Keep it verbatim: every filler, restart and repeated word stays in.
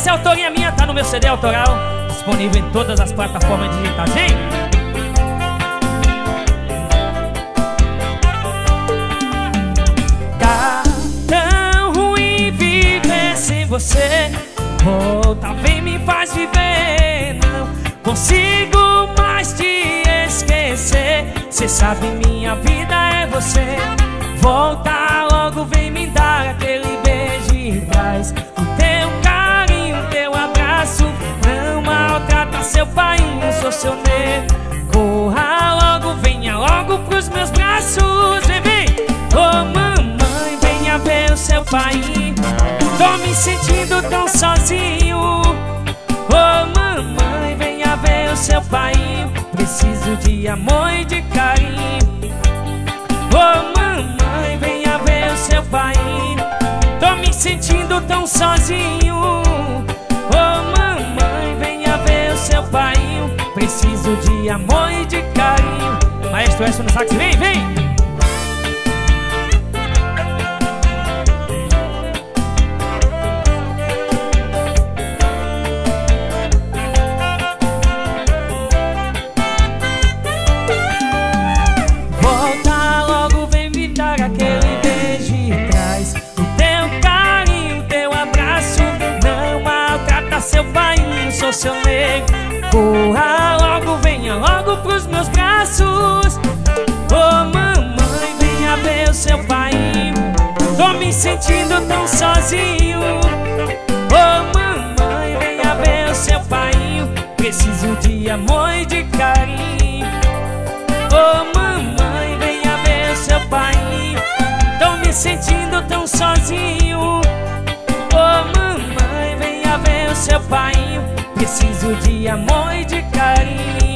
Essa é a autoria minha, tá no meu C D autoral, disponível em todas as plataformas digitais, hein? Tá tão ruim viver sem você. Volta, vem, me faz viver. Não consigo mais te esquecer. Cê sabe, minha vida é você. Volta logo, vem me dar aquele beijo e traz o teu carinho, teu abraço. Não maltrata seu pai, eu sou seu nego. Corra logo, venha logo pros meus braços. Vem, vem, ô mamãe, venha ver o seu pai. Tô me sentindo tão sozinho. Ô mamãe, venha ver o seu pai. Preciso de amor e de carinho. Ô mamãe, venha ver o seu pai. Tô me sentindo tão sozinho. Ô mamãe, venha ver o seu pai. Preciso de amor e de carinho. Maestro Edson no sax, vem, vem! Sou seu nego, corra logo, venha logo pros meus braços. Ô mamãe, venha ver o seu pai. Tô me sentindo tão sozinho. Ô mamãe, venha ver o seu pai. Preciso de amor e de carinho. Ô mamãe, venha ver o seu pai. Tô me sentindo tão sozinho. Ô mamãe, venha ver o seu pai. Preciso de amor e de carinho.